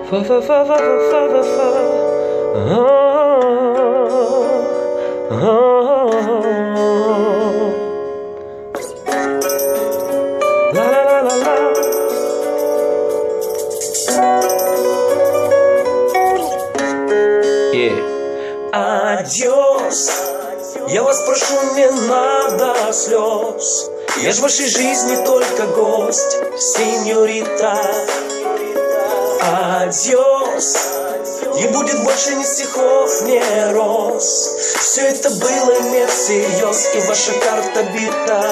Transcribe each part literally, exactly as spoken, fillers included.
Фа фа фа фа фа фа фа. Ла ла ла ла ла. Адьос. Я вас прошу, не надо слез. Я ж в вашей жизни только гость, сеньорита. Адьос. Не будет больше ни стихов, ни роз. Все это было не всерьез, и ваша карта бита.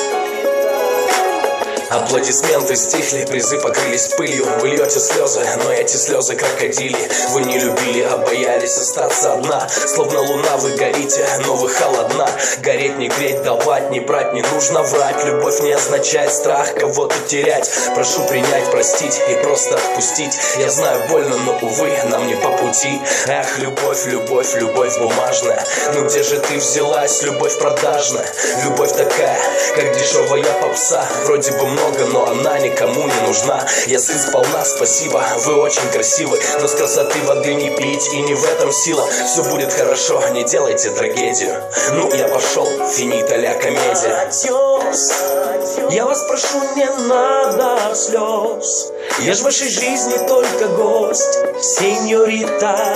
Аплодисменты стихли, призы покрылись пылью. Вы льете слезы, но эти слезы крокодили. Вы не любили, а боялись остаться одна. Словно луна вы горите, но вы холодна. Гореть, не греть, давать, не брать, не нужно врать. Любовь не означает страх кого-то терять. Прошу принять, простить и просто отпустить. Я знаю, больно, но, увы, нам не по пути. Эх, любовь, любовь, любовь бумажная. Ну где же ты взялась, любовь продажная? Любовь такая, как дешевая попса. Вроде бы много, но она никому не нужна. Я сын сполна, спасибо, вы очень красивы. Но с красоты воды не пить, и не в этом сила. Все будет хорошо, не делайте трагедию. Ну, я пошел, финита ля комедия. Адьос. Я вас прошу, не надо слез. Я ж в вашей жизни только гость, сеньорита.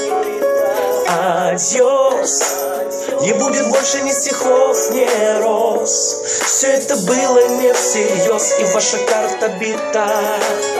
Адьос. Не будет больше ни стихов, ни роз. Все это было не всерьез, и ваша карта бита.